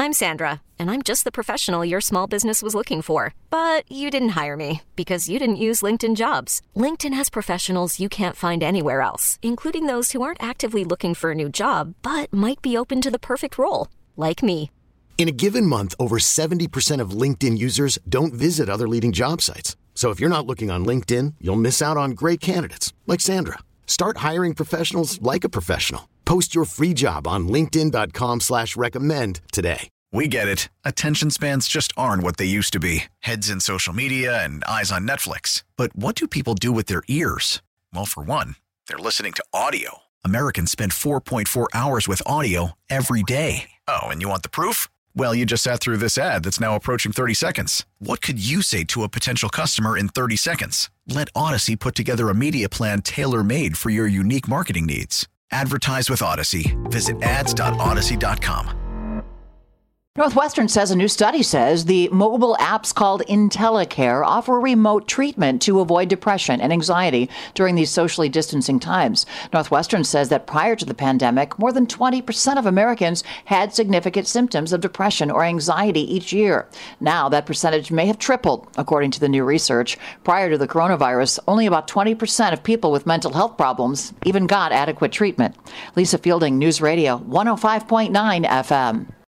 I'm Sandra, and I'm just the professional your small business was looking for. But you didn't hire me because you didn't use LinkedIn Jobs. LinkedIn has professionals you can't find anywhere else, including those who aren't actively looking for a new job, but might be open to the perfect role, like me. In a given month, over 70% of LinkedIn users don't visit other leading job sites. So if you're not looking on LinkedIn, you'll miss out on great candidates like Sandra. Start hiring professionals like a professional. Post your free job on linkedin.com/recommend today. We get it. Attention spans just aren't what they used to be. Heads in social media and eyes on Netflix. But what do people do with their ears? Well, for one, they're listening to audio. Americans spend 4.4 hours with audio every day. Oh, and you want the proof? Well, you just sat through this ad that's now approaching 30 seconds. What could you say to a potential customer in 30 seconds? Let Odyssey put together a media plan tailor-made for your unique marketing needs. Advertise with Odyssey. Visit ads.odyssey.com. Northwestern says a new study says the mobile apps called IntelliCare offer remote treatment to avoid depression and anxiety during these socially distancing times. Northwestern says that prior to the pandemic, more than 20% of Americans had significant symptoms of depression or anxiety each year. Now that percentage may have tripled, according to the new research. Prior to the coronavirus, only about 20% of people with mental health problems even got adequate treatment. Lisa Fielding, News Radio 105.9 FM.